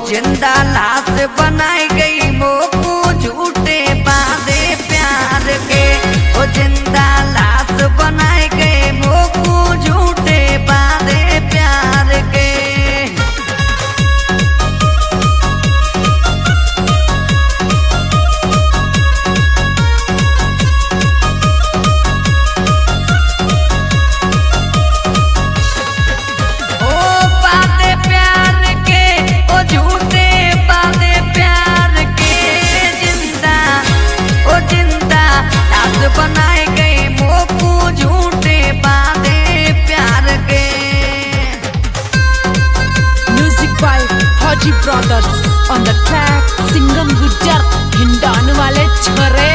जिंदा लाश बनाई गई मोकू झूठे वादे प्यार के। ओ जिंदा लाश बनाई गई मोकू झूठे वादे प्यार के। बनाए गए मोकू झूठे वादे प्यार के। Music by Haji brothers on the track. Singham Gujjar Hindon वाले छोरे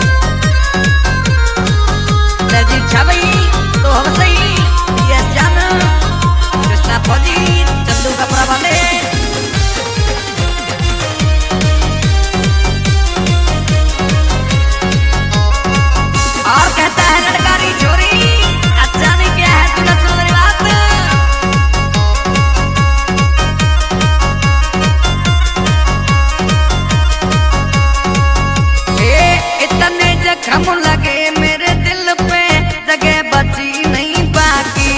नजीर छवई तो हम सही यस जान कृष्णा फौजी चंदू कपड़ा वाले। और कहता है लड़कारी छोरी अच्छा नहीं क्या है तूने सुन मेरी बात। इतने जख्म लगे मेरे दिल पे जगह बची नहीं बाकी।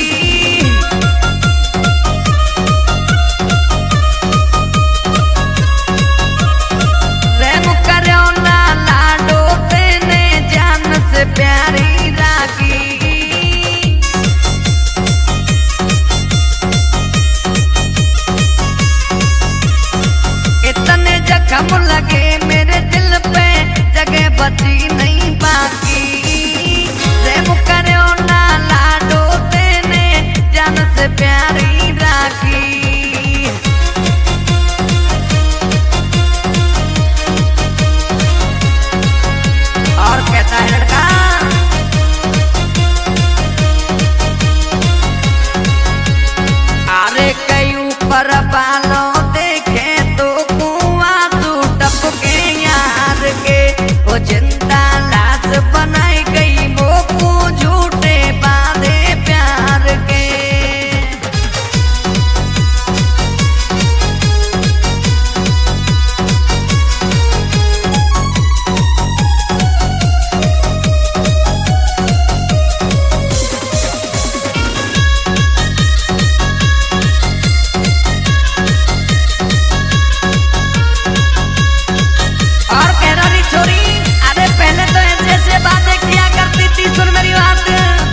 रहम करो ना लाडो तेने जान से प्यारी राखी। इतने जख्म लगे मेरे दिल पे जगह बची नहीं बाकी। रहम करो ना लाडो तेने जान से प्यारी राखी। और कहता है लड़का अरे कई ऊपर बालों देखे तो कुआं तू टपके यार के। वो जिंदा लाश बनाई गई मोकू झूठे वादे प्यार के। और कह रही छोरी अरे पहले तो ऐसे ऐसे बातें किया करती थी सुन मेरी बात।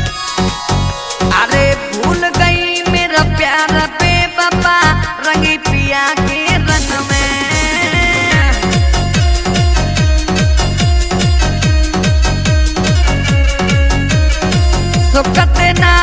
अरे भूल गई मेरा प्यार पे बाबा रंगी पिया के रंग में। सुकत ना